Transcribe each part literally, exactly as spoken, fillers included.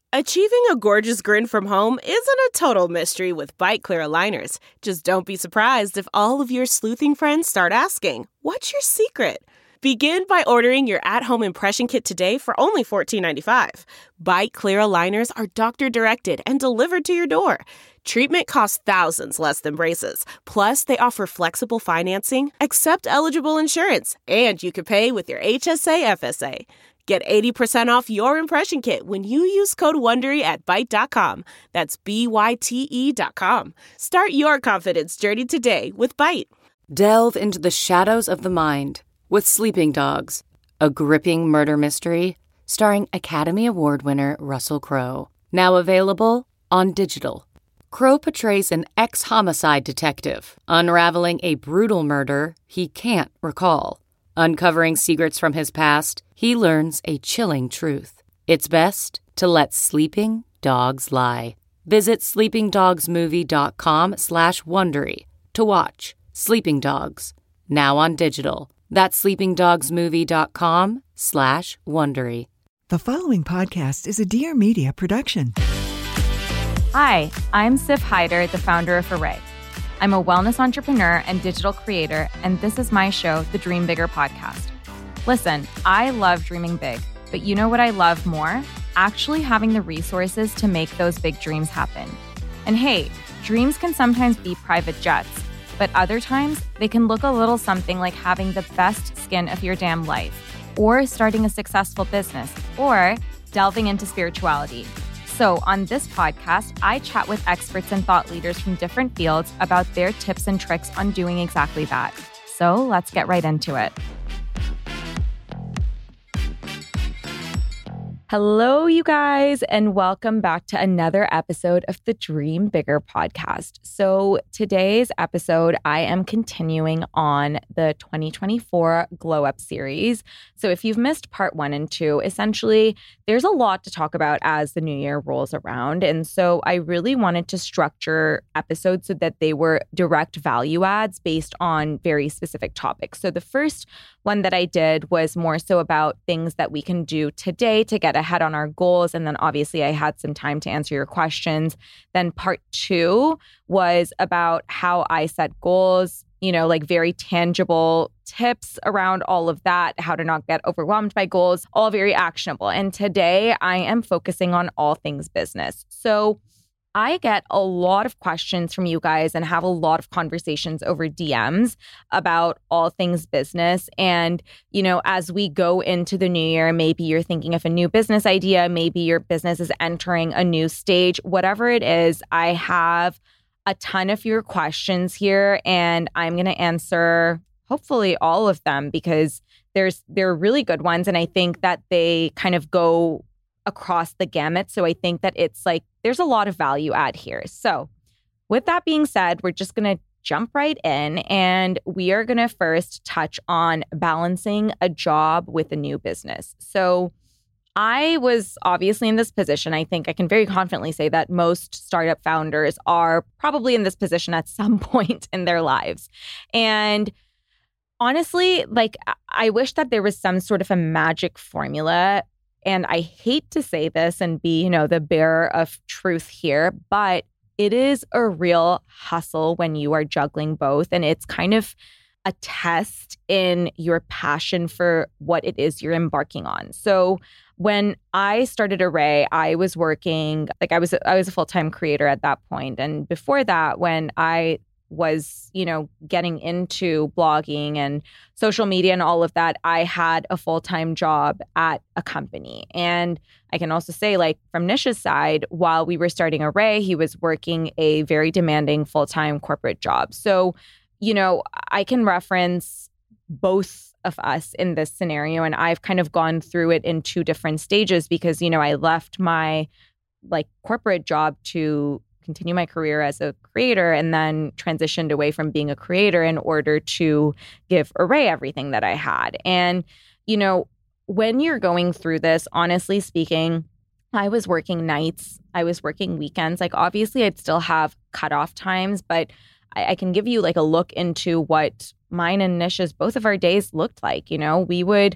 Achieving a gorgeous grin from home isn't a total mystery with Byte Clear aligners. Just don't be surprised if all of your sleuthing friends start asking, "What's your secret?" Begin by ordering your at-home impression kit today for only fourteen ninety-five. Byte Clear aligners are doctor-directed and delivered to your door. Treatment costs thousands less than braces. Plus, they offer flexible financing, accept eligible insurance, and you can pay with your H S A F S A. Get eighty percent off your impression kit when you use code WONDERY at byte dot com. That's B Y T E dot com. Start your confidence journey today with Byte. Delve into the shadows of the mind with Sleeping Dogs, a gripping murder mystery starring Academy Award winner Russell Crowe. Now available on digital. Crowe portrays an ex-homicide detective unraveling a brutal murder he can't recall. Uncovering secrets from his past, he learns a chilling truth. It's best to let sleeping dogs lie. Visit sleepingdogsmovie.com slash Wondery to watch Sleeping Dogs, now on digital. That's sleepingdogsmovie.com slash Wondery. The following podcast is a Dear Media production. Hi, I'm Sif Hyder, the founder of Array. I'm a wellness entrepreneur and digital creator, and this is my show, the Dream Bigger podcast. Listen, I love dreaming big, but you know what I love more? Actually having the resources to make those big dreams happen. And hey, dreams can sometimes be private jets, but other times they can look a little something like having the best skin of your damn life, or starting a successful business, or delving into spirituality. So on this podcast, I chat with experts and thought leaders from different fields about their tips and tricks on doing exactly that. So let's get right into it. Hello, you guys, and welcome back to another episode of the Dream Bigger podcast. So today's episode, I am continuing on the twenty twenty-four Glow Up series. So if you've missed part one and two, essentially, there's a lot to talk about as the new year rolls around. And so I really wanted to structure episodes so that they were direct value adds based on very specific topics. So the first one that I did was more so about things that we can do today to get ahead on our goals. And then obviously I had some time to answer your questions. Then part two was about how I set goals, you know, like very tangible tips around all of that, how to not get overwhelmed by goals, all very actionable. And today I am focusing on all things business. So I get a lot of questions from you guys and have a lot of conversations over D Ms about all things business. And, you know, as we go into the new year, maybe you're thinking of a new business idea, maybe your business is entering a new stage, whatever it is, I have a ton of your questions here and I'm going to answer hopefully all of them because there's they're really good ones. And I think that they kind of go across the gamut. So I think that it's like, there's a lot of value add here. So with that being said, we're just going to jump right in and we are going to first touch on balancing a job with a new business. So I was obviously in this position. I think I can very confidently say that most startup founders are probably in this position at some point in their lives. And honestly, like, I wish that there was some sort of a magic formula. And I hate to say this and be, you know, the bearer of truth here, but it is a real hustle when you are juggling both. And it's kind of a test in your passion for what it is you're embarking on. So when I started Array, I was working, like I was, I was a full-time creator at that point. And before that, when I was, you know, getting into blogging and social media and all of that, I had a full-time job at a company. And I can also say, like, from Nish's side, while we were starting Array, he was working a very demanding full-time corporate job. So, you know, I can reference both of us in this scenario. And I've kind of gone through it in two different stages because, you know, I left my like corporate job to continue my career as a creator and then transitioned away from being a creator in order to give Array everything that I had. And, you know, when you're going through this, honestly speaking, I was working nights, I was working weekends. Like, obviously, I'd still have cutoff times, but I, I can give you like a look into what mine and Nish's, both of our days looked like. You know, we would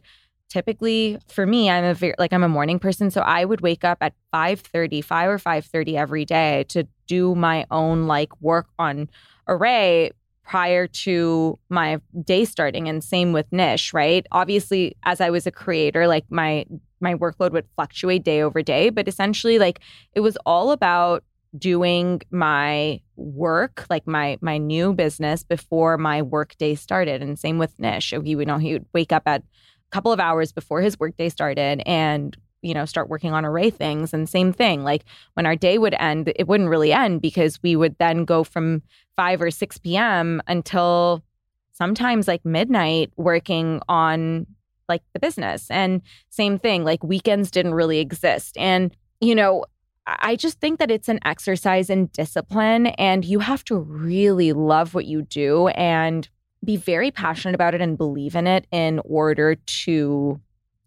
typically for me, I'm a very, like I'm a morning person. So I would wake up at five thirty, five or five thirty every day to do my own like work on Array prior to my day starting. And same with Nish, right? Obviously, as I was a creator, like my my workload would fluctuate day over day, but essentially like it was all about doing my work, like my my new business before my work day started. And same with Nish. He would know he would wake up at a couple of hours before his work day started and, you know, start working on Array things. And same thing, like when our day would end, it wouldn't really end because we would then go from five or six p.m. until sometimes like midnight working on like the business. And same thing, like weekends didn't really exist. And, you know, I just think that it's an exercise in discipline, and you have to really love what you do and be very passionate about it and believe in it in order to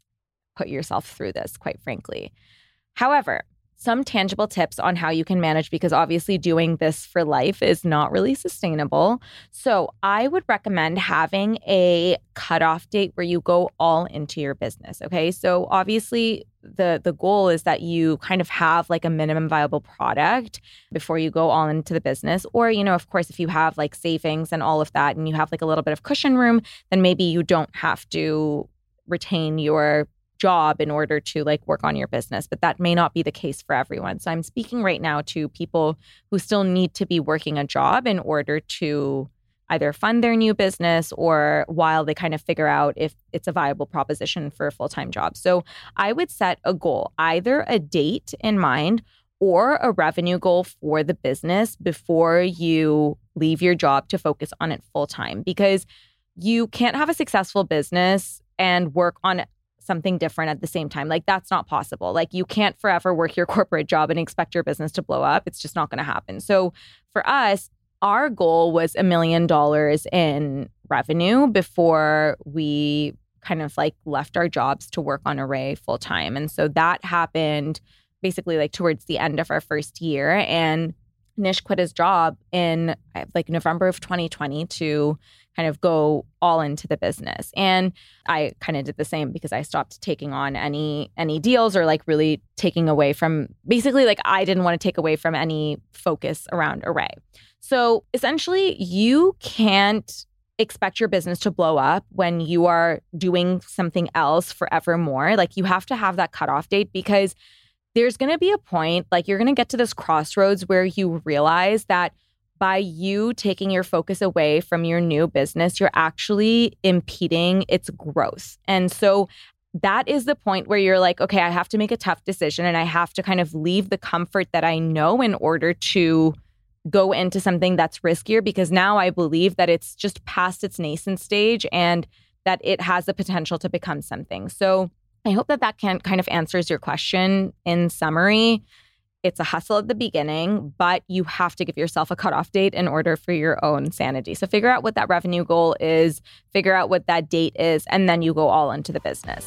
put yourself through this, quite frankly. However, some tangible tips on how you can manage, because obviously doing this for life is not really sustainable. So I would recommend having a cutoff date where you go all into your business. Okay. So obviously the, the goal is that you kind of have like a minimum viable product before you go all into the business. Or, you know, of course, if you have like savings and all of that and you have like a little bit of cushion room, then maybe you don't have to retain your job in order to like work on your business, but that may not be the case for everyone. So I'm speaking right now to people who still need to be working a job in order to either fund their new business or while they kind of figure out if it's a viable proposition for a full-time job. So I would set a goal, either a date in mind or a revenue goal for the business before you leave your job to focus on it full-time, because you can't have a successful business and work on something different at the same time. Like that's not possible. Like you can't forever work your corporate job and expect your business to blow up. It's just not going to happen. So for us, our goal was a million dollars in revenue before we kind of like left our jobs to work on Array full time. And so that happened basically like towards the end of our first year. And Nish quit his job in like November of twenty twenty to kind of go all into the business. And I kind of did the same because I stopped taking on any any deals or like really taking away from, basically like I didn't want to take away from any focus around Array. So essentially you can't expect your business to blow up when you are doing something else forevermore. Like you have to have that cutoff date, because there's going to be a point, like you're going to get to this crossroads where you realize that by you taking your focus away from your new business, you're actually impeding its growth. And so that is the point where you're like, okay, I have to make a tough decision and I have to kind of leave the comfort that I know in order to go into something that's riskier, because now I believe that it's just past its nascent stage and that it has the potential to become something. So I hope that that can kind of answers your question. In summary, it's a hustle at the beginning, but you have to give yourself a cutoff date in order for your own sanity. So figure out what that revenue goal is, figure out what that date is, and then you go all into the business.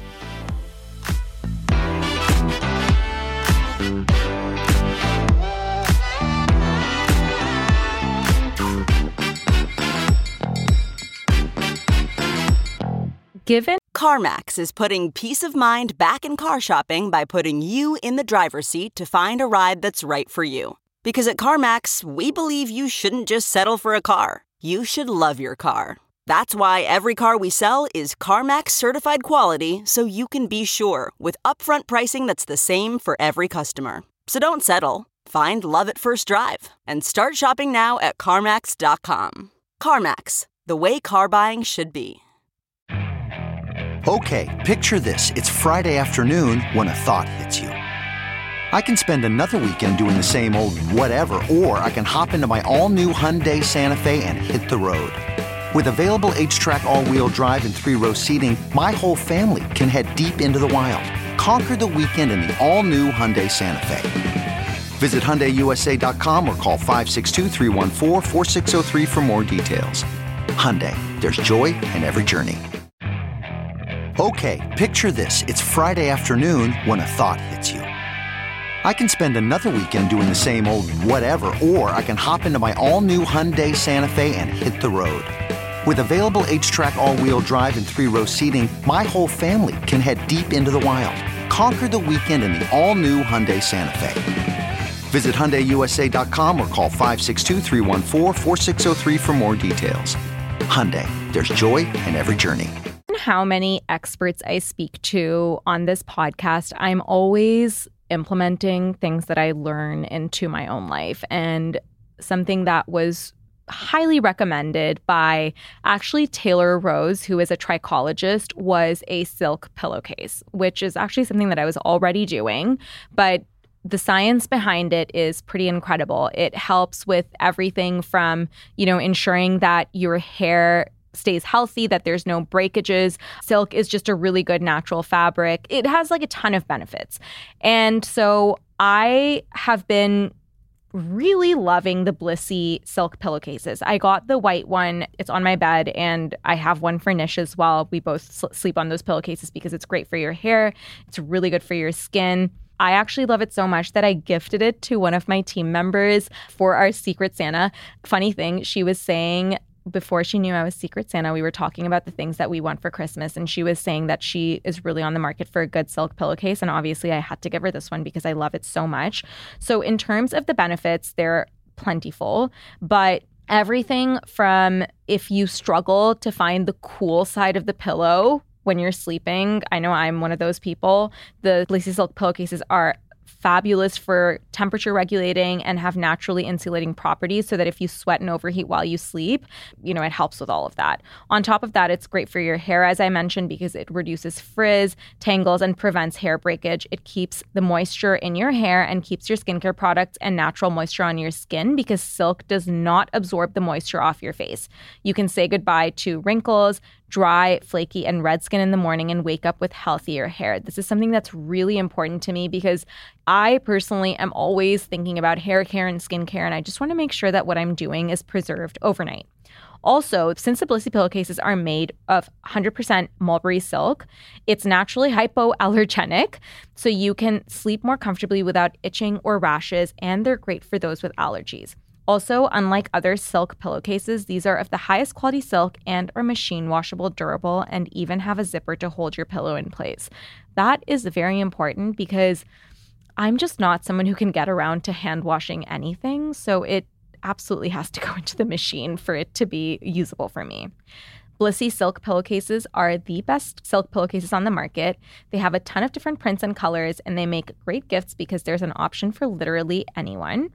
Given CarMax is putting peace of mind back in car shopping by putting you in the driver's seat to find a ride that's right for you. Because at CarMax, we believe you shouldn't just settle for a car. You should love your car. That's why every car we sell is CarMax certified quality, so you can be sure with upfront pricing that's the same for every customer. So don't settle. Find love at first drive and start shopping now at CarMax dot com. CarMax, the way car buying should be. Okay, picture this. It's Friday afternoon when a thought hits you. I can spend another weekend doing the same old whatever, or I can hop into my all-new Hyundai Santa Fe and hit the road. With available H-Track all-wheel drive and three-row seating, my whole family can head deep into the wild. Conquer the weekend in the all-new Hyundai Santa Fe. Visit Hyundai U S A dot com or call five six two, three one four, four six zero three for more details. Hyundai, there's joy in every journey. Okay, picture this. It's Friday afternoon when a thought hits you. I can spend another weekend doing the same old whatever, or I can hop into my all-new Hyundai Santa Fe and hit the road. With available H-Track all-wheel drive and three-row seating, my whole family can head deep into the wild. Conquer the weekend in the all-new Hyundai Santa Fe. Visit Hyundai U S A dot com or call five six two, three one four, four six zero three for more details. Hyundai, there's joy in every journey. How many experts I speak to on this podcast, I'm always implementing things that I learn into my own life. And something that was highly recommended by actually Taylor Rose, who is a trichologist, was a silk pillowcase, which is actually something that I was already doing. But the science behind it is pretty incredible. It helps with everything from, you know, ensuring that your hair stays healthy, that there's no breakages. Silk is just a really good natural fabric. It has like a ton of benefits. And so I have been really loving the Blissy silk pillowcases. I got the white one. It's on my bed, and I have one for Nish as well. We both sl- sleep on those pillowcases because it's great for your hair. It's really good for your skin. I actually love it so much that I gifted it to one of my team members for our Secret Santa. Funny thing, she was saying, before she knew I was Secret Santa, we were talking about the things that we want for Christmas. And she was saying that she is really on the market for a good silk pillowcase. And obviously I had to give her this one because I love it so much. So in terms of the benefits, they're plentiful. But everything from if you struggle to find the cool side of the pillow when you're sleeping, I know I'm one of those people, the Blissy silk pillowcases are fabulous for temperature regulating and have naturally insulating properties so that if you sweat and overheat while you sleep, you know, it helps with all of that. On top of that, it's great for your hair, as I mentioned, because it reduces frizz, tangles, and prevents hair breakage. It keeps the moisture in your hair and keeps your skincare products and natural moisture on your skin because silk does not absorb the moisture off your face. You can say goodbye to wrinkles, dry, flaky, and red skin in the morning and wake up with healthier hair. This is something that's really important to me because I personally am always thinking about hair care and skincare, and I just want to make sure that what I'm doing is preserved overnight. Also, since the Blissy pillowcases are made of one hundred percent mulberry silk, it's naturally hypoallergenic, so you can sleep more comfortably without itching or rashes, and they're great for those with allergies. Also, unlike other silk pillowcases, these are of the highest quality silk and are machine washable, durable, and even have a zipper to hold your pillow in place. That is very important because I'm just not someone who can get around to hand washing anything, so it absolutely has to go into the machine for it to be usable for me. Blissy silk pillowcases are the best silk pillowcases on the market. They have a ton of different prints and colors, and they make great gifts because there's an option for literally anyone.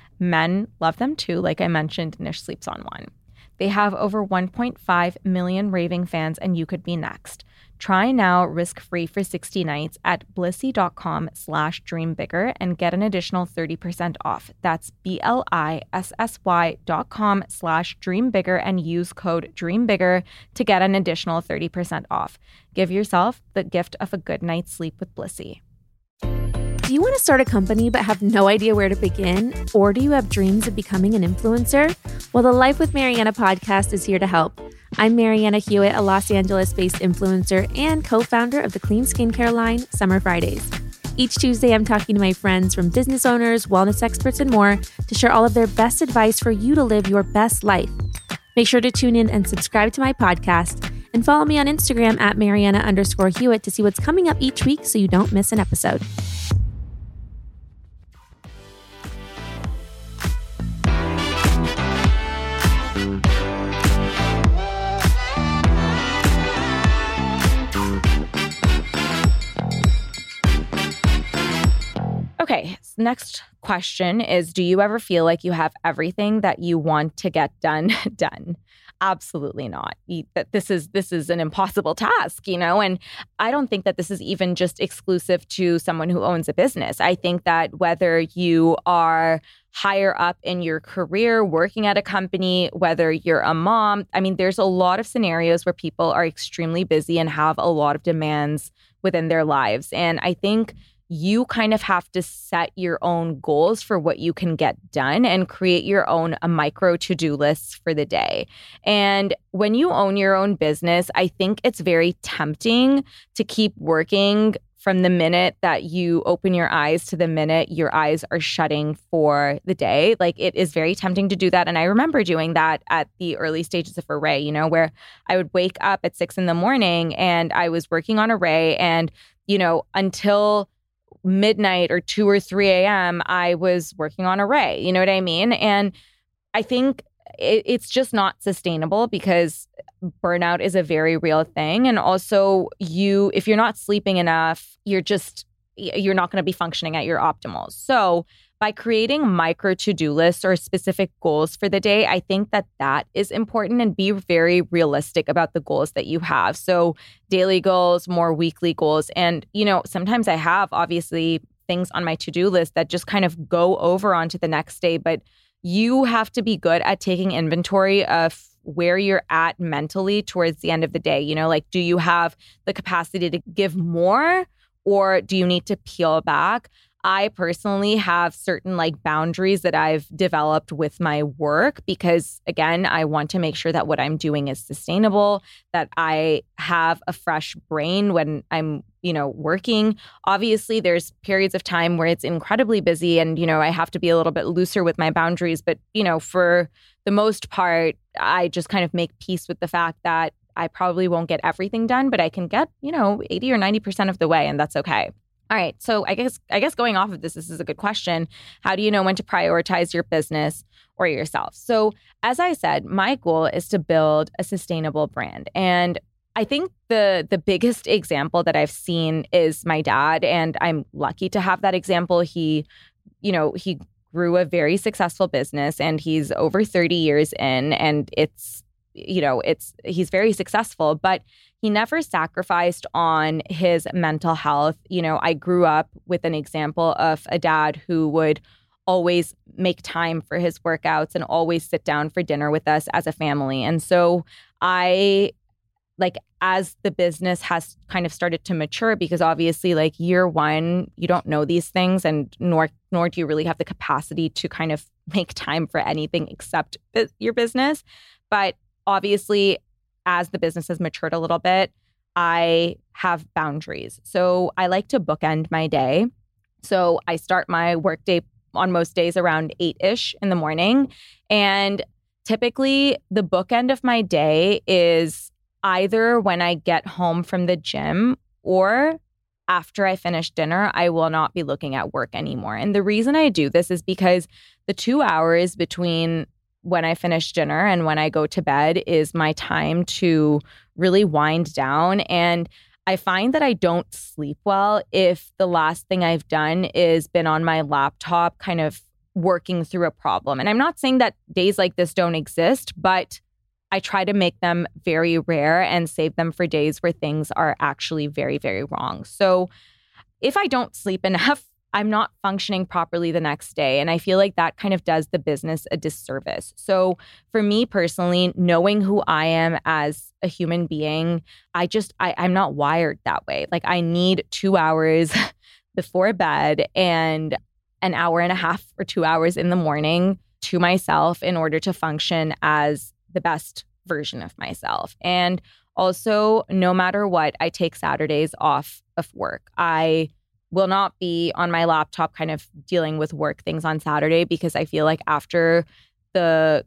Men love them too. Like I mentioned, Nish sleeps on one. They have over one point five million raving fans, and you could be next. Try now risk-free for sixty nights at blissy.com slash dreambigger and get an additional thirty percent off. That's B-L-I-S-S-Y dot com slash dreambigger and use code dreambigger to get an additional thirty percent off. Give yourself the gift of a good night's sleep with Blissy. Do you want to start a company but have no idea where to begin? Or do you have dreams of becoming an influencer? Well, the Life with Marianna podcast is here to help. I'm Marianna Hewitt, a Los Angeles-based influencer and co-founder of the clean skincare line, Summer Fridays. Each Tuesday, I'm talking to my friends from business owners, wellness experts, and more to share all of their best advice for you to live your best life. Make sure to tune in and subscribe to my podcast and follow me on Instagram at Marianna underscore Hewitt to see what's coming up each week so you don't miss an episode. Okay, next question is, do you ever feel like you have everything that you want to get done, done? Absolutely not. That this is this is an impossible task, you know, and I don't think that this is even just exclusive to someone who owns a business. I think that whether you are higher up in your career, working at a company, whether you're a mom, I mean, there's a lot of scenarios where people are extremely busy and have a lot of demands within their lives. And I think you kind of have to set your own goals for what you can get done and create your own a micro to-do lists for the day. And when you own your own business, I think it's very tempting to keep working from the minute that you open your eyes to the minute your eyes are shutting for the day. Like, it is very tempting to do that. And I remember doing that at the early stages of Array, you know, where I would wake up at six in the morning and I was working on Array, and, you know, until midnight or two or three a.m., I was working on Array. You know what I mean? And I think it, it's just not sustainable, because burnout is a very real thing. And also, you, if you're not sleeping enough, you're just, you're not going to be functioning at your optimal. So by creating micro to-do lists or specific goals for the day, I think that that is important, and be very realistic about the goals that you have. So daily goals, more weekly goals. And, you know, sometimes I have obviously things on my to-do list that just kind of go over onto the next day, but you have to be good at taking inventory of where you're at mentally towards the end of the day. You know, like, do you have the capacity to give more, or do you need to peel back? I personally have certain like boundaries that I've developed with my work, because again, I want to make sure that what I'm doing is sustainable, that I have a fresh brain when I'm, you know, working. Obviously, there's periods of time where it's incredibly busy and, you know, I have to be a little bit looser with my boundaries. But, you know, for the most part, I just kind of make peace with the fact that I probably won't get everything done, but I can get, you know, eighty or ninety percent of the way, and that's okay. All right. So I guess I guess going off of this, this is a good question. How do you know when to prioritize your business or yourself? So as I said, my goal is to build a sustainable brand. And I think the the biggest example that I've seen is my dad. And I'm lucky to have that example. He, you know, he grew a very successful business, and he's over thirty years in, and it's, you know, it's, he's very successful, but he never sacrificed on his mental health. You know, I grew up with an example of a dad who would always make time for his workouts and always sit down for dinner with us as a family. And so I, like, as the business has kind of started to mature, because obviously, like, year one, you don't know these things, and nor nor do you really have the capacity to kind of make time for anything except your business. But obviously, as the business has matured a little bit, I have boundaries. So I like to bookend my day. So I start my workday on most days around eight-ish in the morning. And typically, the bookend of my day is either when I get home from the gym or after I finish dinner. I will not be looking at work anymore. And the reason I do this is because the two hours between when I finish dinner and when I go to bed is my time to really wind down. And I find that I don't sleep well if the last thing I've done is been on my laptop kind of working through a problem. And I'm not saying that days like this don't exist, but I try to make them very rare and save them for days where things are actually very, very wrong. So if I don't sleep enough, I'm not functioning properly the next day. And I feel like that kind of does the business a disservice. So for me personally, knowing who I am as a human being, I just, I, I'm not wired that way. Like, I need two hours before bed and an hour and a half or two hours in the morning to myself in order to function as the best version of myself. And also, no matter what, I take Saturdays off of work. I will not be on my laptop kind of dealing with work things on Saturday, because I feel like after the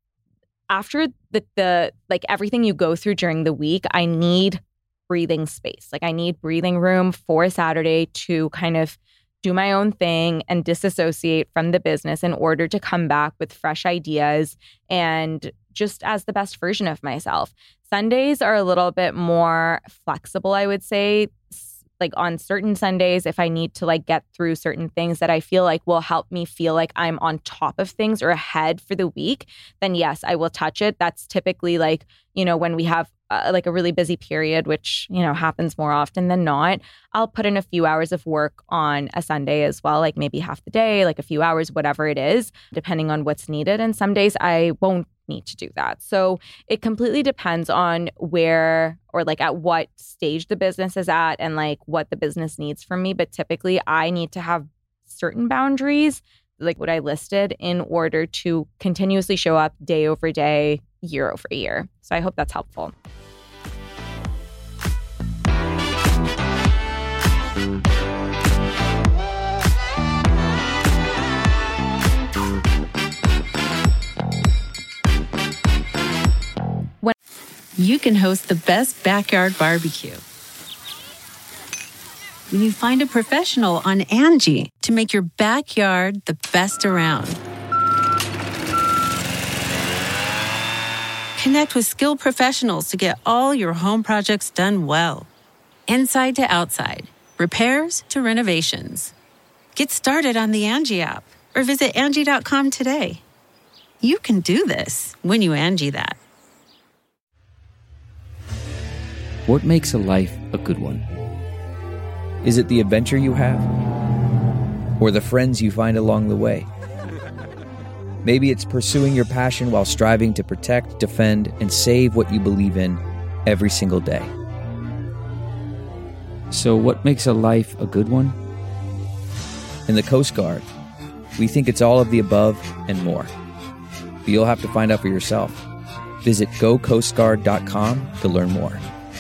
after the, the like everything you go through during the week, I need breathing space. Like, I need breathing room for Saturday to kind of do my own thing and disassociate from the business in order to come back with fresh ideas and just as the best version of myself. Sundays are a little bit more flexible, I would say. Like, on certain Sundays, if I need to like get through certain things that I feel like will help me feel like I'm on top of things or ahead for the week, then yes, I will touch it. That's typically like, you know, when we have uh, like a really busy period, which, you know, happens more often than not, I'll put in a few hours of work on a Sunday as well, like maybe half the day, like a few hours, whatever it is, depending on what's needed. And some days I won't need to do that. So it completely depends on where or like at what stage the business is at and like what the business needs from me. But typically I need to have certain boundaries, like what I listed, in order to continuously show up day over day, year over year. So I hope that's helpful. you can host the best backyard barbecue. When you find a professional on Angie to make your backyard the best around. Connect with skilled professionals to get all your home projects done well. Inside to outside, repairs to renovations. Get started on the Angie app or visit Angie dot com today. You can do this when you Angie that. What makes a life a good one? Is it the adventure you have? Or the friends you find along the way? Maybe it's pursuing your passion while striving to protect, defend, and save what you believe in every single day. So what makes a life a good one? In the Coast Guard, we think it's all of the above and more. But you'll have to find out for yourself. Visit go coast guard dot com to learn more.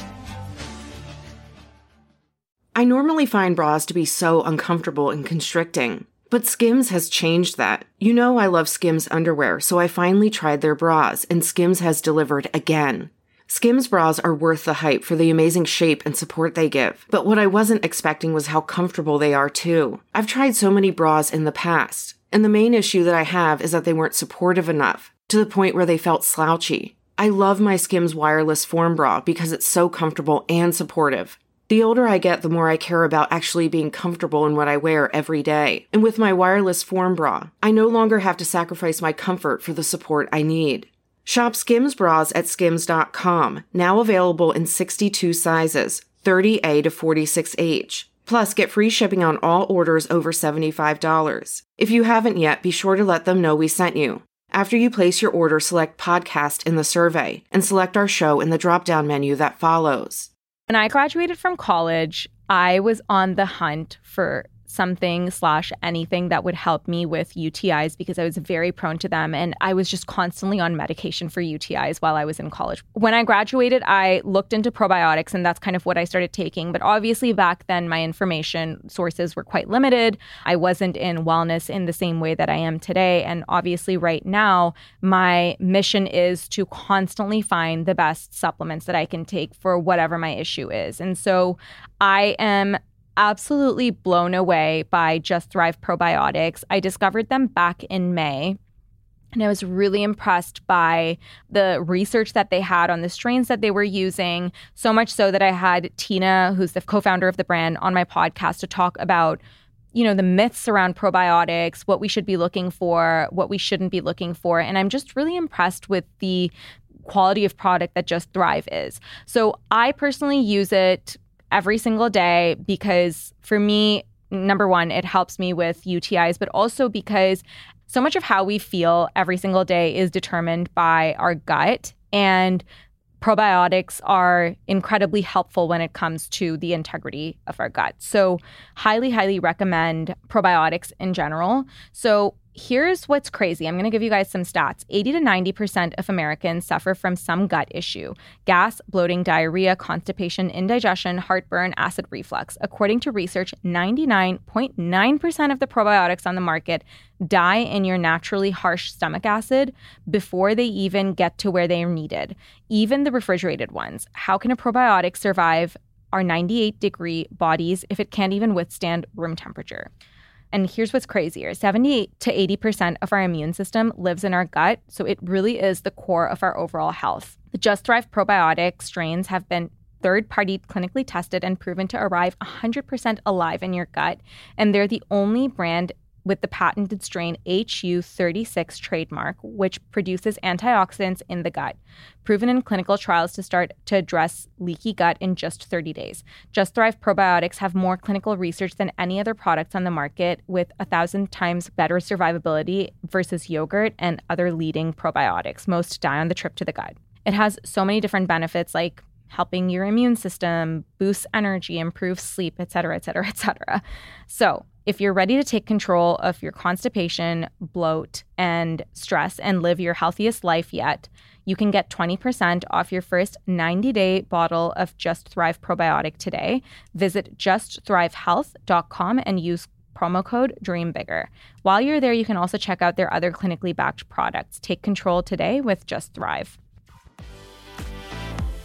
I normally find bras to be so uncomfortable and constricting, but Skims has changed that. You know I love Skims underwear, so I finally tried their bras, and Skims has delivered again. Skims bras are worth the hype for the amazing shape and support they give, but what I wasn't expecting was how comfortable they are too. I've tried so many bras in the past, and the main issue that I have is that they weren't supportive enough, to the point where they felt slouchy. I love my Skims wireless form bra because it's so comfortable and supportive. The older I get, the more I care about actually being comfortable in what I wear every day. And with my wireless form bra, I no longer have to sacrifice my comfort for the support I need. Shop Skims bras at skims dot com, now available in sixty-two sizes, thirty A to forty-six H. Plus, get free shipping on all orders over seventy-five dollars. If you haven't yet, be sure to let them know we sent you. After you place your order, select podcast in the survey and select our show in the drop-down menu that follows. When I graduated from college, I was on the hunt for something slash anything that would help me with U T Is because I was very prone to them, and I was just constantly on medication for U T Is while I was in college. When I graduated, I looked into probiotics, and that's kind of what I started taking. But obviously back then, my information sources were quite limited. I wasn't in wellness in the same way that I am today. And obviously right now, my mission is to constantly find the best supplements that I can take for whatever my issue is. And so I am absolutely blown away by Just Thrive probiotics. I discovered them back in May, and I was really impressed by the research that they had on the strains that they were using, so much so that I had Tina, who's the co-founder of the brand, on my podcast to talk about, you know, the myths around probiotics, what we should be looking for, what we shouldn't be looking for. And I'm just really impressed with the quality of product that Just Thrive is. So I personally use it every single day because for me, number one, it helps me with U T Is, but also because so much of how we feel every single day is determined by our gut, and probiotics are incredibly helpful when it comes to the integrity of our gut. So highly, highly recommend probiotics in general. So here's what's crazy. I'm going to give you guys some stats. eighty to ninety percent of Americans suffer from some gut issue: gas, bloating, diarrhea, constipation, indigestion, heartburn, acid reflux. According to research, ninety-nine point nine percent of the probiotics on the market die in your naturally harsh stomach acid before they even get to where they are needed, even the refrigerated ones. How can a probiotic survive our ninety-eight degree bodies if it can't even withstand room temperature? And here's what's crazier. seventy-eight to eighty percent of our immune system lives in our gut, so it really is the core of our overall health. The Just Thrive probiotic strains have been third-party clinically tested and proven to arrive one hundred percent alive in your gut, and they're the only brand with the patented strain H U thirty-six trademark, which produces antioxidants in the gut, proven in clinical trials to start to address leaky gut in just thirty days. Just Thrive probiotics have more clinical research than any other products on the market, with a thousand times better survivability versus yogurt and other leading probiotics. Most die on the trip to the gut. It has so many different benefits, like helping your immune system, boosts energy, improves sleep, et cetera, et cetera, et cetera. So if you're ready to take control of your constipation, bloat, and stress and live your healthiest life yet, you can get twenty percent off your first ninety-day bottle of Just Thrive probiotic today. Visit just thrive health dot com and use promo code DREAMBIGGER. While you're there, you can also check out their other clinically backed products. Take control today with Just Thrive.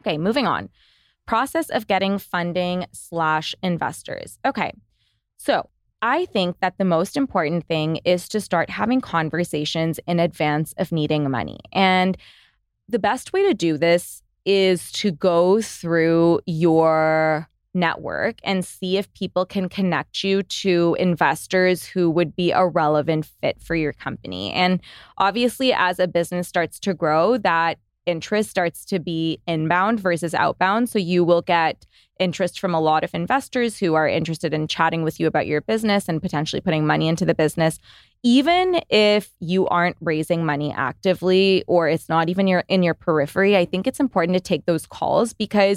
Okay, moving on. Process of getting funding slash investors. Okay, so I think that the most important thing is to start having conversations in advance of needing money. And the best way to do this is to go through your network and see if people can connect you to investors who would be a relevant fit for your company. And obviously, as a business starts to grow, that interest starts to be inbound versus outbound. So you will get interest from a lot of investors who are interested in chatting with you about your business and potentially putting money into the business. Even if you aren't raising money actively or it's not even your in your periphery, I think it's important to take those calls because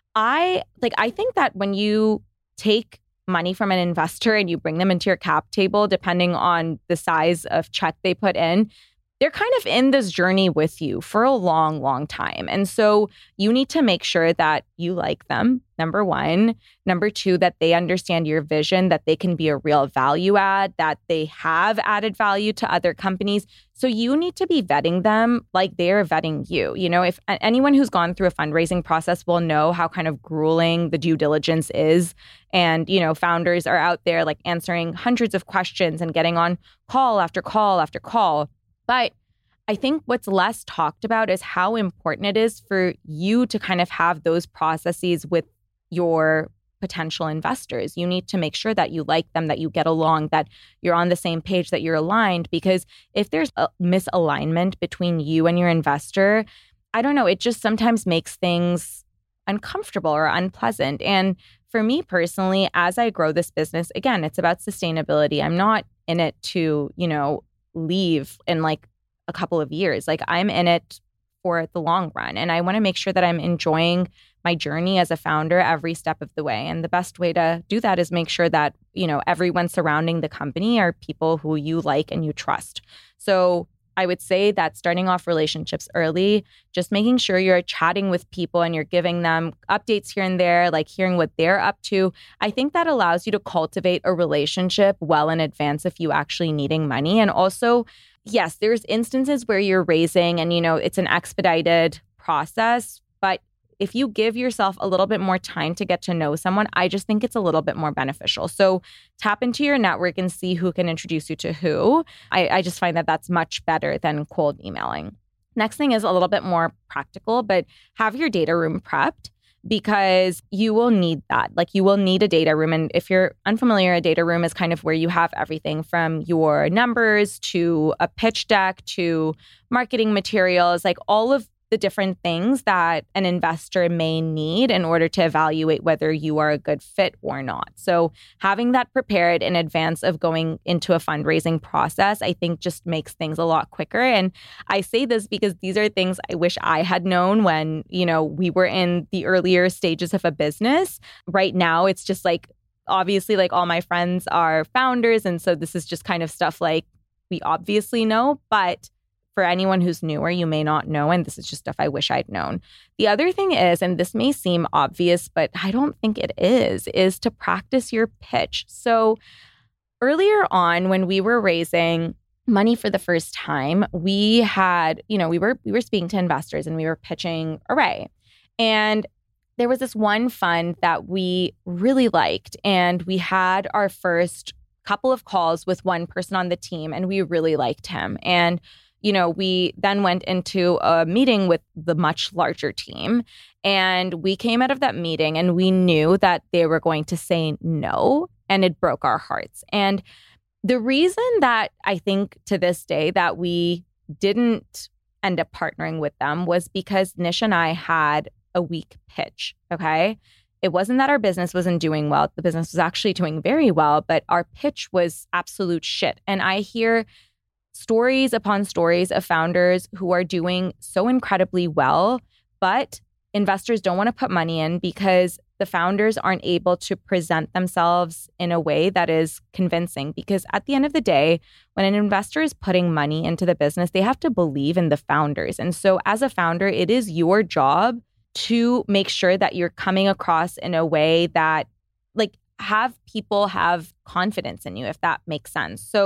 I like I think that when you take money from an investor and you bring them into your cap table, depending on the size of check they put in, they're kind of in this journey with you for a long, long time. And so you need to make sure that you like them, number one. Number two, that they understand your vision, that they can be a real value add, that they have added value to other companies. So you need to be vetting them like they're vetting you. You know, if anyone who's gone through a fundraising process will know how kind of grueling the due diligence is. And, you know, founders are out there like answering hundreds of questions and getting on call after call after call. But I think what's less talked about is how important it is for you to kind of have those processes with your potential investors. You need to make sure that you like them, that you get along, that you're on the same page, that you're aligned. Because if there's a misalignment between you and your investor, I don't know, it just sometimes makes things uncomfortable or unpleasant. And for me personally, as I grow this business, again, it's about sustainability. I'm not in it to, you know, leave in like a couple of years. Like I'm in it for the long run. And I want to make sure that I'm enjoying my journey as a founder every step of the way. And the best way to do that is make sure that, you know, everyone surrounding the company are people who you like and you trust. So I would say that starting off relationships early, just making sure you're chatting with people and you're giving them updates here and there, like hearing what they're up to. I think that allows you to cultivate a relationship well in advance if you actually needing money. And also, yes, there's instances where you're raising and, you know, it's an expedited process, but if you give yourself a little bit more time to get to know someone, I just think it's a little bit more beneficial. So tap into your network and see who can introduce you to who. I, I just find that that's much better than cold emailing. Next thing is a little bit more practical, but have your data room prepped because you will need that. Like you will need a data room. And if you're unfamiliar, a data room is kind of where you have everything from your numbers to a pitch deck to marketing materials, like all of the different things that an investor may need in order to evaluate whether you are a good fit or not. So having that prepared in advance of going into a fundraising process, I think just makes things a lot quicker. And I say this because these are things I wish I had known when, you know, we were in the earlier stages of a business. Right now, it's just like, obviously, like all my friends are founders. And so this is just kind of stuff like we obviously know, but for anyone who's newer, you may not know, and this is just stuff I wish I'd known. The other thing is, and this may seem obvious, but I don't think it is, is to practice your pitch. So earlier on, when we were raising money for the first time, we had, you know, we were we were speaking to investors and we were pitching Array. And there was this one fund that we really liked, and we had our first couple of calls with one person on the team, and we really liked him. And you know, we then went into a meeting with the much larger team, and we came out of that meeting and we knew that they were going to say no, and it broke our hearts. And the reason that I think to this day that we didn't end up partnering with them was because Nish and I had a weak pitch, okay? It wasn't that our business wasn't doing well. The business was actually doing very well, but our pitch was absolute shit. And I hear stories upon stories of founders who are doing so incredibly well, but investors don't want to put money in because the founders aren't able to present themselves in a way that is convincing. Because at the end of the day, when an investor is putting money into the business, they have to believe in the founders. And so as a founder, it is your job to make sure that you're coming across in a way that, like, have people have confidence in you, if that makes sense. So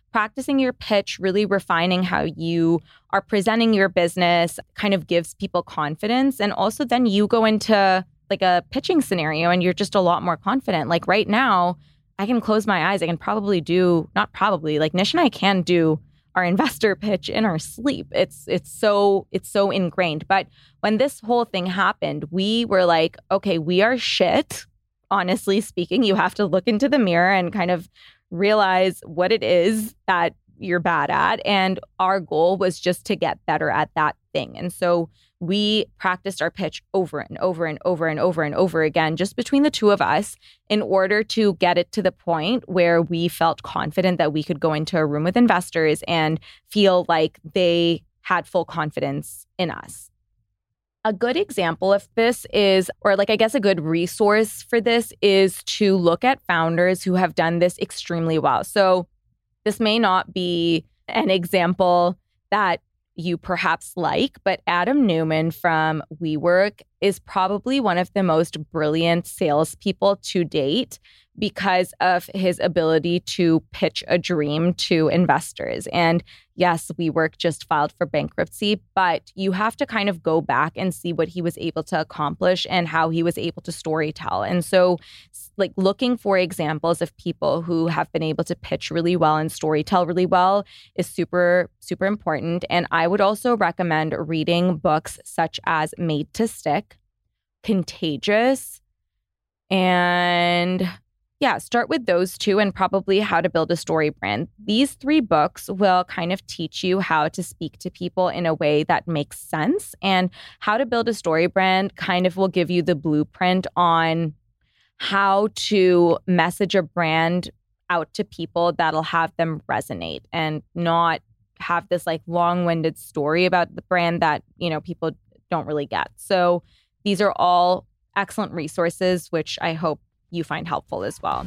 practicing your pitch, really refining how you are presenting your business kind of gives people confidence. And also then you go into like a pitching scenario and you're just a lot more confident. Like right now, I can close my eyes. I can probably do, not probably, like Nish and I can do our investor pitch in our sleep. It's it's so it's so ingrained. But when this whole thing happened, we were like, okay, we are shit. Honestly speaking, you have to look into the mirror and kind of realize what it is that you're bad at. And our goal was just to get better at that thing. And so we practiced our pitch over and over and over and over and over again, just between the two of us, in order to get it to the point where we felt confident that we could go into a room with investors and feel like they had full confidence in us. A good example of this is, or like I guess a good resource for this is to look at founders who have done this extremely well. So this may not be an example that you perhaps like, but Adam Neumann from WeWork is probably one of the most brilliant salespeople to date because of his ability to pitch a dream to investors. And yes, WeWork just filed for bankruptcy, but you have to kind of go back and see what he was able to accomplish and how he was able to storytell. And so like looking for examples of people who have been able to pitch really well and storytell really well is super, super important. And I would also recommend reading books such as Made to Stick, Contagious, and yeah, start with those two and probably How to Build a Story Brand. These three books will kind of teach you how to speak to people in a way that makes sense. And How to Build a Story Brand kind of will give you the blueprint on how to message a brand out to people that'll have them resonate and not have this like long-winded story about the brand that, you know, people don't really get. So these are all excellent resources, which I hope you find helpful as well.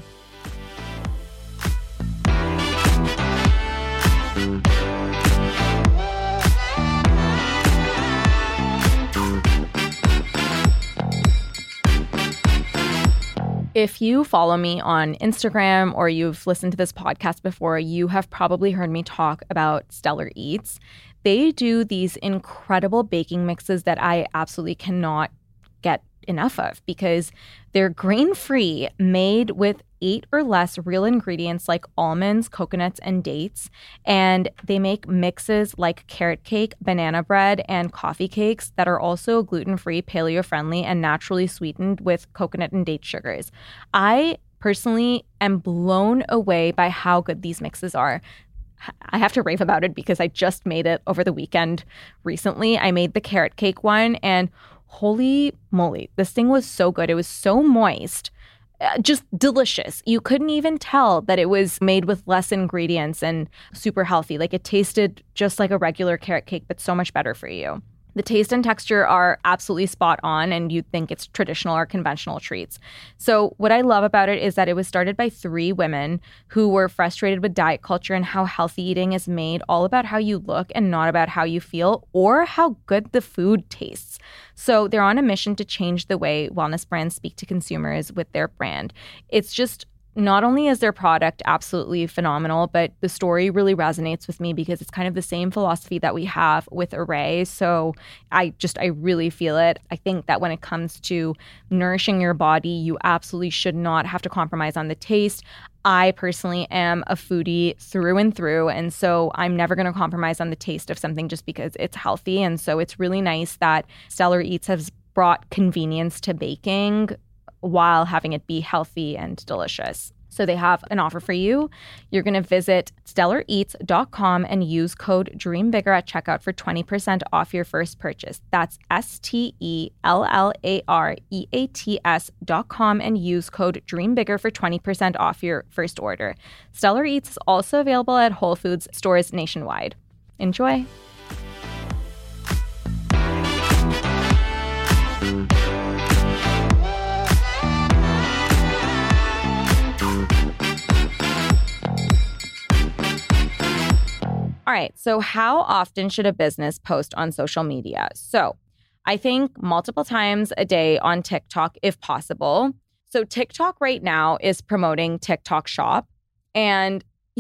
If you follow me on Instagram or you've listened to this podcast before, you have probably heard me talk about Stellar Eats. They do these incredible baking mixes that I absolutely cannot get enough of because they're grain-free, made with eight or less real ingredients like almonds, coconuts, and dates. And they make mixes like carrot cake, banana bread, and coffee cakes that are also gluten-free, paleo-friendly, and naturally sweetened with coconut and date sugars. I personally am blown away by how good these mixes are. I have to rave about it because I just made it over the weekend recently. I made the carrot cake one and holy moly, this thing was so good. It was so moist, uh, just delicious. You couldn't even tell that it was made with less ingredients and super healthy. Like it tasted just like a regular carrot cake, but so much better for you. The taste and texture are absolutely spot on, and you'd think it's traditional or conventional treats. So what I love about it is that it was started by three women who were frustrated with diet culture and how healthy eating is made all about how you look and not about how you feel or how good the food tastes. So they're on a mission to change the way wellness brands speak to consumers with their brand. It's just not only is their product absolutely phenomenal, but the story really resonates with me because it's kind of the same philosophy that we have with Array. So I just, I really feel it. I think that when it comes to nourishing your body, you absolutely should not have to compromise on the taste. I personally am a foodie through and through, and so I'm never going to compromise on the taste of something just because it's healthy. And so it's really nice that Stellar Eats has brought convenience to baking while having it be healthy and delicious. So they have an offer for you. You're going to visit stellar eats dot com and use code DREAMBIGGER at checkout for twenty percent off your first purchase. That's S T E L L A R E A T S dot com and use code DREAMBIGGER for twenty percent off your first order. Stellar Eats is also available at Whole Foods stores nationwide. Enjoy. All right, so how often should a business post on social media? So I think multiple times a day on TikTok, if possible. So TikTok right now is promoting TikTok Shop. And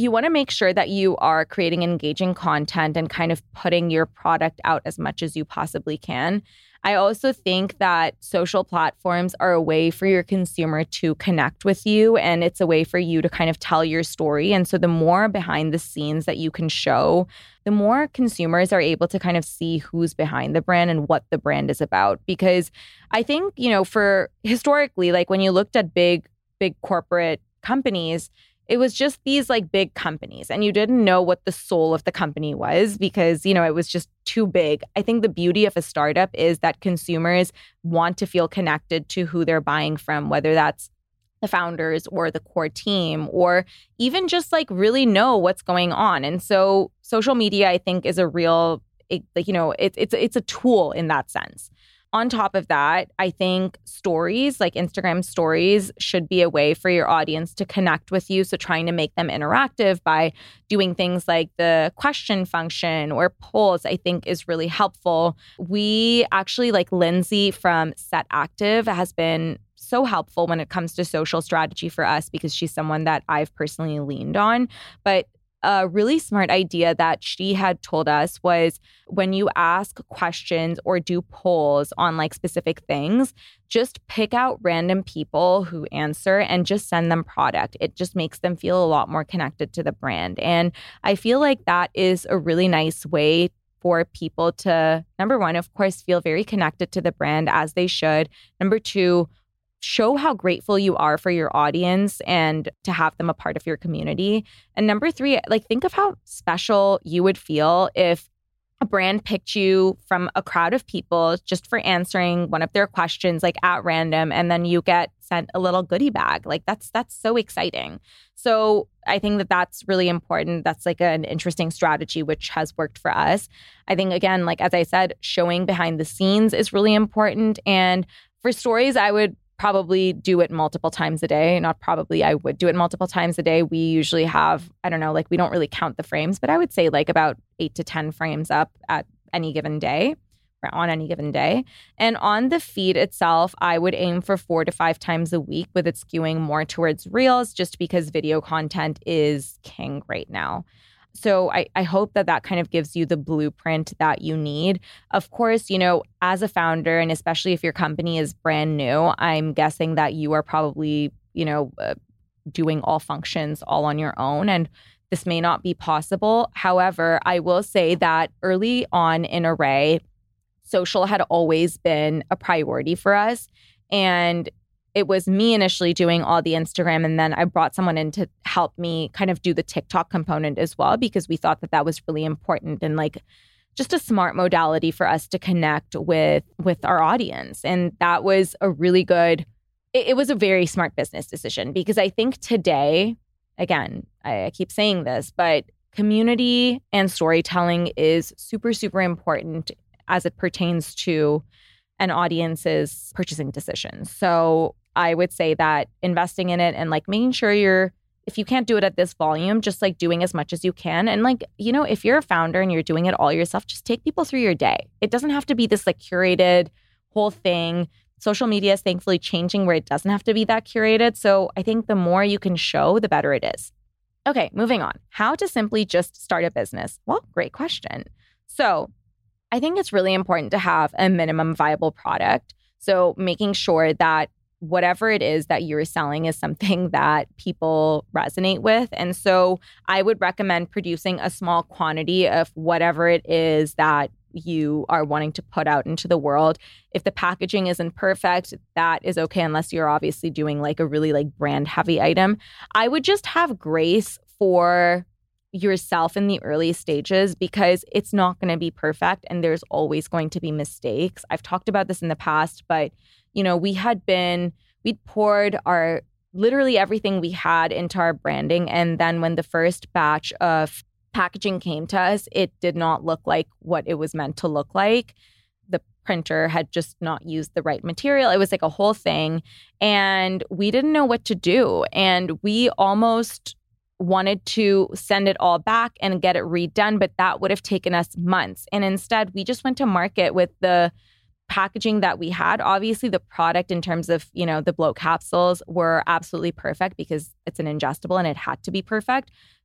you want to make sure that you are creating engaging content and kind of putting your product out as much as you possibly can. I also think that social platforms are a way for your consumer to connect with you, and it's a way for you to kind of tell your story. And so the more behind the scenes that you can show, the more consumers are able to kind of see who's behind the brand and what the brand is about. Because I think, you know, for historically, like when you looked at big, big corporate companies, it was just these like big companies and you didn't know what the soul of the company was because, you know, it was just too big. I think the beauty of a startup is that consumers want to feel connected to who they're buying from, whether that's the founders or the core team, or even just like really know what's going on. And so social media, I think, is a real, it, like, you know, it, it's it's a tool in that sense. On top of that, I think stories, like Instagram stories, should be a way for your audience to connect with you. So trying to make them interactive by doing things like the question function or polls, I think is really helpful. We actually, like Lindsay from Set Active has been so helpful when it comes to social strategy for us because she's someone that I've personally leaned on. But a really smart idea that she had told us was when you ask questions or do polls on like specific things, just pick out random people who answer and just send them product. It just makes them feel a lot more connected to the brand. And I feel like that is a really nice way for people to, number one, of course, feel very connected to the brand as they should. Number two, show how grateful you are for your audience and to have them a part of your community. And number three, like think of how special you would feel if a brand picked you from a crowd of people just for answering one of their questions like at random, and then you get sent a little goodie bag. Like that's that's so exciting. So I think that that's really important. That's like an interesting strategy, which has worked for us. I think, again, like as I said, showing behind the scenes is really important. And for stories, I would probably do it multiple times a day. Not probably, I would do it multiple times a day. We usually have, I don't know, like we don't really count the frames, but I would say like about eight to ten frames up at any given day, or on any given day. And on the feed itself, I would aim for four to five times a week, with it skewing more towards reels, just because video content is king right now. So I, I hope that that kind of gives you the blueprint that you need. Of course, you know, as a founder, and especially if your company is brand new, I'm guessing that you are probably, you know, uh, doing all functions all on your own. And this may not be possible. However, I will say that early on in Array, social had always been a priority for us. And it was me initially doing all the Instagram, and then I brought someone in to help me kind of do the TikTok component as well, because we thought that that was really important and like just a smart modality for us to connect with with our audience. And that was a really good, it, it was a very smart business decision, because I think today, again, I, I keep saying this, but community and storytelling is super, super important as it pertains to an audience's purchasing decisions. So I would say that investing in it and like making sure you're, if you can't do it at this volume, just like doing as much as you can. And like, you know, if you're a founder and you're doing it all yourself, just take people through your day. It doesn't have to be this like curated whole thing. Social media is thankfully changing where it doesn't have to be that curated. So I think the more you can show, the better it is. Okay, moving on. How to simply just start a business? Well, great question. So I think it's really important to have a minimum viable product. So making sure that whatever it is that you're selling is something that people resonate with. And so I would recommend producing a small quantity of whatever it is that you are wanting to put out into the world. If the packaging isn't perfect, that is okay, unless you're obviously doing like a really like brand heavy item. I would just have grace for yourself in the early stages, because it's not going to be perfect and there's always going to be mistakes. I've talked about this in the past, but you know, we had been, we'd poured our literally everything we had into our branding. And then when the first batch of packaging came to us, it did not look like what it was meant to look like. The printer had just not used the right material. It was like a whole thing. And we didn't know what to do. And we almost wanted to send it all back and get it redone, but that would have taken us months. And instead, we just went to market with the packaging that we had. Obviously, the product in terms of, you know, the bloat capsules were absolutely perfect because it's an ingestible and it had to be perfect.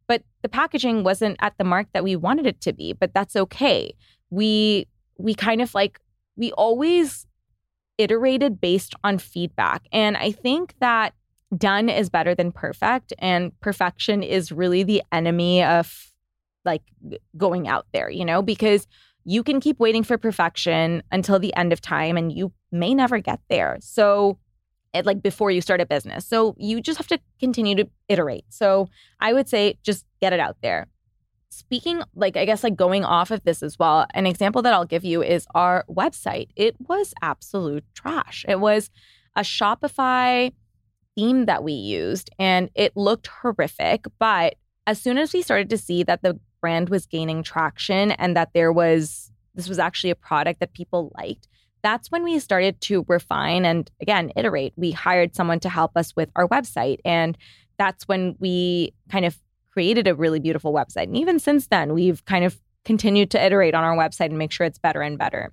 but the packaging wasn't at the mark that we wanted it to be, but that's okay. We we kind of like, we always iterated based on feedback. And I think that done is better than perfect, and perfection is really the enemy of like going out there, you know, because you can keep waiting for perfection until the end of time and you may never get there. So it, like before you start a business. So you just have to continue to iterate. So I would say just get it out there. Speaking, like, I guess, like going off of this as well, an example that I'll give you is our website. It was absolute trash. It was a Shopify theme that we used and it looked horrific. But as soon as we started to see that the brand was gaining traction and that there was, this was actually a product that people liked, that's when we started to refine and, again, iterate. We hired someone to help us with our website. And that's when we kind of created a really beautiful website. And even since then, we've kind of continued to iterate on our website and make sure it's better and better.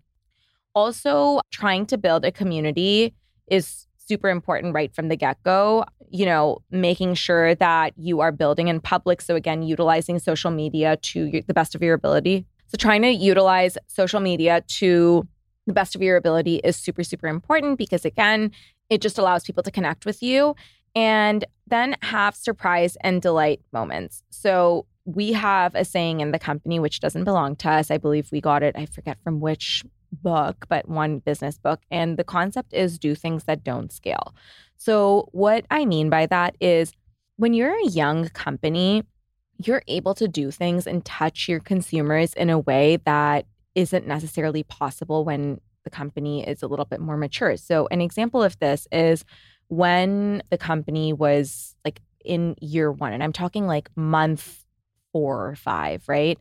Also, trying to build a community is super important right from the get-go. You know, making sure that you are building in public. So again, utilizing social media to the best of your ability. So trying to utilize social media to the best of your ability is super, super important because, again, it just allows people to connect with you. And then have surprise and delight moments. So we have a saying in the company, which doesn't belong to us. I believe we got it, I forget from which book, but one business book. And the concept is do things that don't scale. So what I mean by that is when you're a young company, you're able to do things and touch your consumers in a way that isn't necessarily possible when the company is a little bit more mature. So an example of this is when the company was like in year one, and I'm talking like month four or five, right?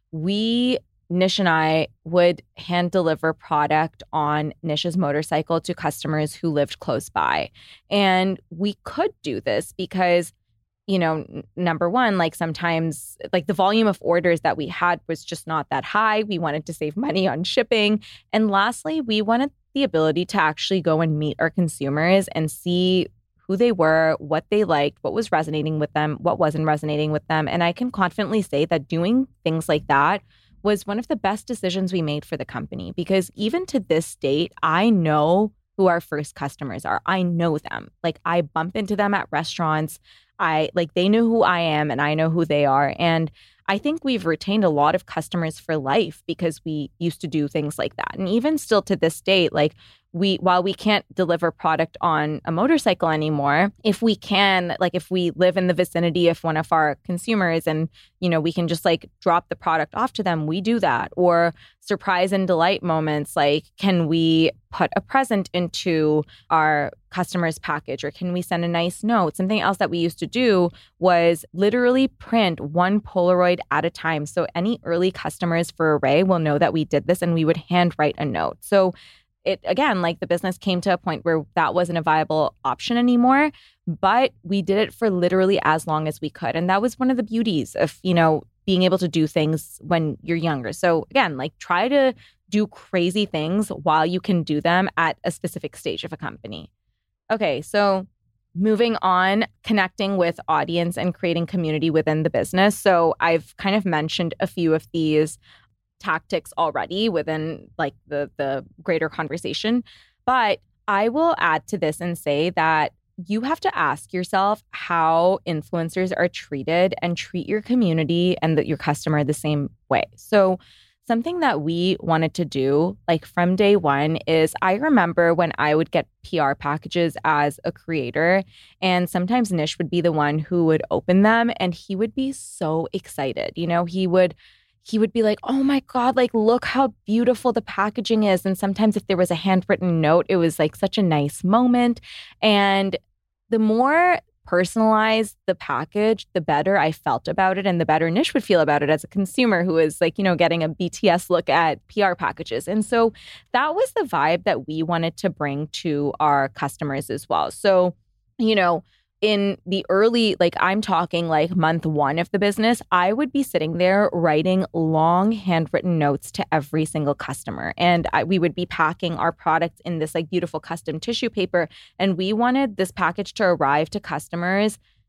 We, Nish and I would hand deliver product on Nish's motorcycle to customers who lived close by. And we could do this because, you know, n- number one, like sometimes like the volume of orders that we had was just not that high. We wanted to save money on shipping. And lastly, we wanted the ability to actually go and meet our consumers and see who they were, what they liked, what was resonating with them, what wasn't resonating with them. And I can confidently say that doing things like that was one of the best decisions we made for the company, because even to this date, I know who our first customers are. I know them. Like I bump into them at restaurants. I like they know who I am and I know who they are. And I think we've retained a lot of customers for life because we used to do things like that. And even still to this date, like we, while we can't deliver product on a motorcycle anymore, if we can, like if we live in the vicinity of one of our consumers and, you know, we can just like drop the product off to them, we do that. Or surprise and delight moments, like can we put a present into our customer's package or can we send a nice note? Something else that we used to do was literally print one Polaroid at a time. So any early customers for Array will know that we did this and we would handwrite a note. So it, again, like the business came to a point where that wasn't a viable option anymore, but we did it for literally as long as we could. And that was one of the beauties of, you know, being able to do things when you're younger. So again, like try to do crazy things while you can do them at a specific stage of a company. Okay, so moving on, connecting with audience and creating community within the business. So I've kind of mentioned a few of these tactics already within like the the greater conversation, but I will add to this and say that you have to ask yourself how influencers are treated and treat your community and the, your customer the same way. So something that we wanted to do like from day one is I remember when I would get P R packages as a creator, and sometimes Nish would be the one who would open them and he would be so excited. You know, he would he would be like, oh my God, like, look how beautiful the packaging is. And sometimes if there was a handwritten note, it was like such a nice moment. And the more personalized the package, the better I felt about it and the better Nish would feel about it as a consumer who is like, you know, getting a B T S look at P R packages. And so that was the vibe that we wanted to bring to our customers as well. So, you know, in the early, like I'm talking like month one of the business, I would be sitting there writing long handwritten notes to every single customer. And I, we would be packing our products in this like beautiful custom tissue paper. And we wanted this package to arrive to customers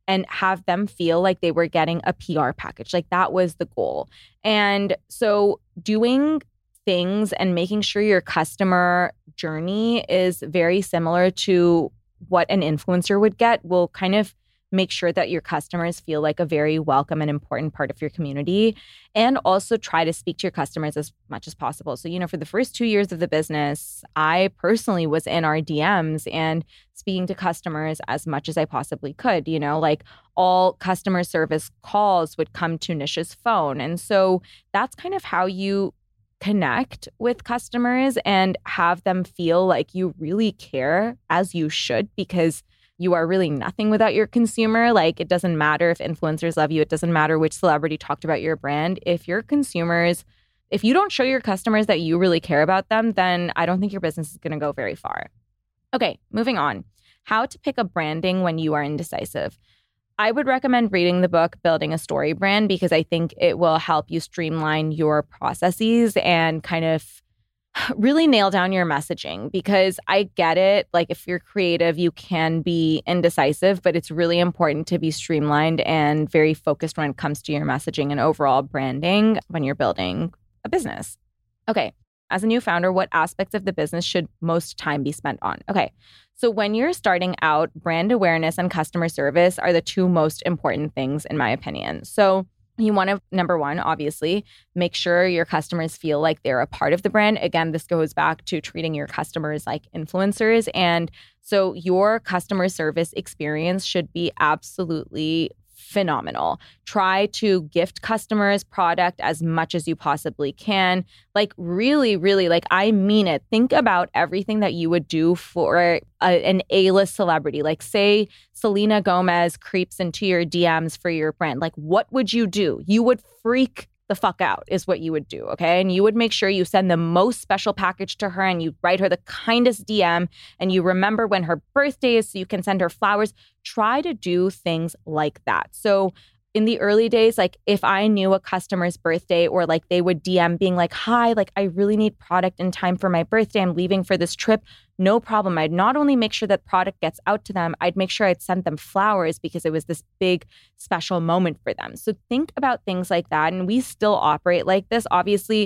and have them feel like they were getting a P R package. Like that was the goal. And so doing things and making sure your customer journey is very similar to what an influencer would get will kind of make sure that your customers feel like a very welcome and important part of your community, and also try to speak to your customers as much as possible. So, you know, for the first two years of the business, I personally was in our D Ms and speaking to customers as much as I possibly could. You know, like all customer service calls would come to Nish's phone. And so that's kind of how you connect with customers and have them feel like you really care, as you should, because you are really nothing without your consumer. Like, it doesn't matter if influencers love you. It doesn't matter which celebrity talked about your brand. If your consumers, if you don't show your customers that you really care about them, then I don't think your business is going to go very far. Okay, moving on. How to pick a branding when you are indecisive. I would recommend reading the book, Building a Story Brand, because I think it will help you streamline your processes and kind of really nail down your messaging. Because I get it, like if you're creative, you can be indecisive, but it's really important to be streamlined and very focused when it comes to your messaging and overall branding when you're building a business. Okay, as a new founder, what aspects of the business should most time be spent on? Okay, so when you're starting out, brand awareness and customer service are the two most important things, in my opinion. So you want to, number one, obviously, make sure your customers feel like they're a part of the brand. Again, this goes back to treating your customers like influencers. And so your customer service experience should be absolutely phenomenal. Try to gift customers product as much as you possibly can. Like really, really, like I mean it. Think about everything that you would do for a, an A-list celebrity. Like say Selena Gomez creeps into your D Ms for your brand. Like what would you do? You would freak the fuck out is what you would do, okay? And you would make sure you send the most special package to her and you write her the kindest D M and you remember when her birthday is so you can send her flowers. Try to do things like that. So in the early days, like if I knew a customer's birthday or like they would D M being like, hi, like I really need product in time for my birthday. I'm leaving for this trip. No problem. I'd not only make sure that product gets out to them, I'd make sure I'd send them flowers because it was this big special moment for them. So think about things like that. And we still operate like this. Obviously,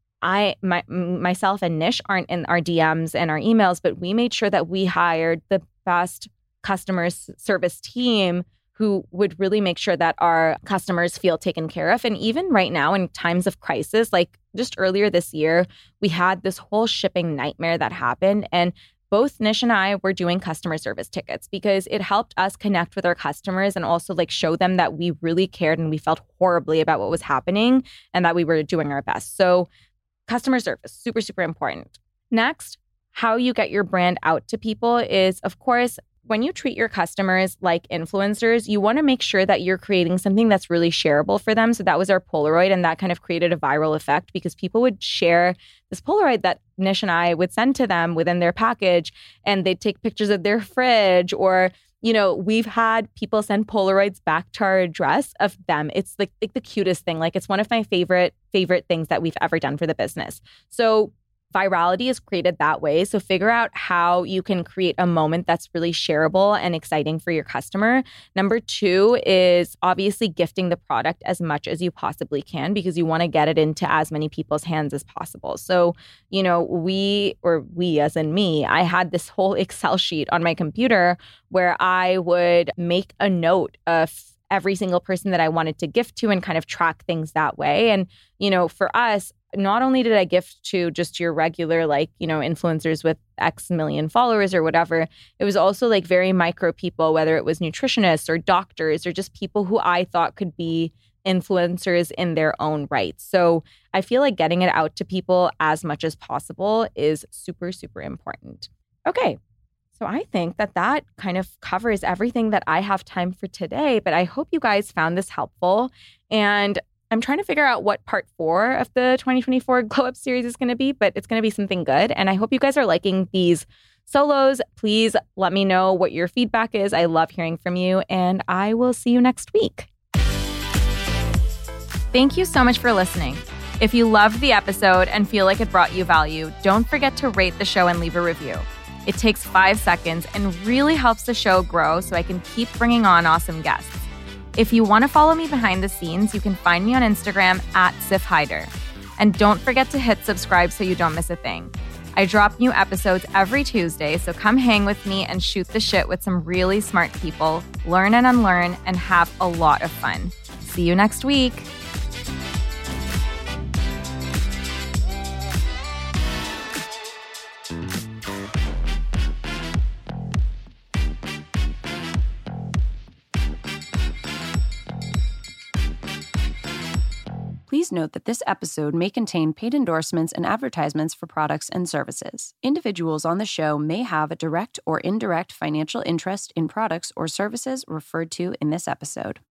I, my, myself and Nish aren't in our D Ms and our emails, but we made sure that we hired the best customer service team who would really make sure that our customers feel taken care of. And even right now in times of crisis, like just earlier this year, we had this whole shipping nightmare that happened. And both Nish and I were doing customer service tickets because it helped us connect with our customers and also like show them that we really cared and we felt horribly about what was happening and that we were doing our best. So customer service, super, super important. Next, how you get your brand out to people is, of course, when you treat your customers like influencers, you want to make sure that you're creating something that's really shareable for them. So that was our Polaroid, and that kind of created a viral effect because people would share this Polaroid that Nish and I would send to them within their package, and they'd take pictures of their fridge, or, you know, we've had people send Polaroids back to our address of them. It's like, like the cutest thing. Like it's one of my favorite, favorite things that we've ever done for the business. So virality is created that way. So figure out how you can create a moment that's really shareable and exciting for your customer. Number two is obviously gifting the product as much as you possibly can because you want to get it into as many people's hands as possible. So, you know, we, or we as in me, I had this whole Excel sheet on my computer where I would make a note of every single person that I wanted to gift to and kind of track things that way. And, you know, for us, not only did I gift to just your regular, like, you know, influencers with X million followers or whatever, it was also like very micro people, whether it was nutritionists or doctors or just people who I thought could be influencers in their own right. So I feel like getting it out to people as much as possible is super, super important. Okay. So I think that that kind of covers everything that I have time for today, but I hope you guys found this helpful. And I'm trying to figure out what part four of the twenty twenty-four Glow Up series is going to be, but it's going to be something good. And I hope you guys are liking these solos. Please let me know what your feedback is. I love hearing from you, and I will see you next week. Thank you so much for listening. If you loved the episode and feel like it brought you value, don't forget to rate the show and leave a review. It takes five seconds and really helps the show grow so I can keep bringing on awesome guests. If you want to follow me behind the scenes, you can find me on Instagram at Sif Hyder. And don't forget to hit subscribe so you don't miss a thing. I drop new episodes every Tuesday, so come hang with me and shoot the shit with some really smart people, learn and unlearn, and have a lot of fun. See you next week. Please note that this episode may contain paid endorsements and advertisements for products and services. Individuals on the show may have a direct or indirect financial interest in products or services referred to in this episode.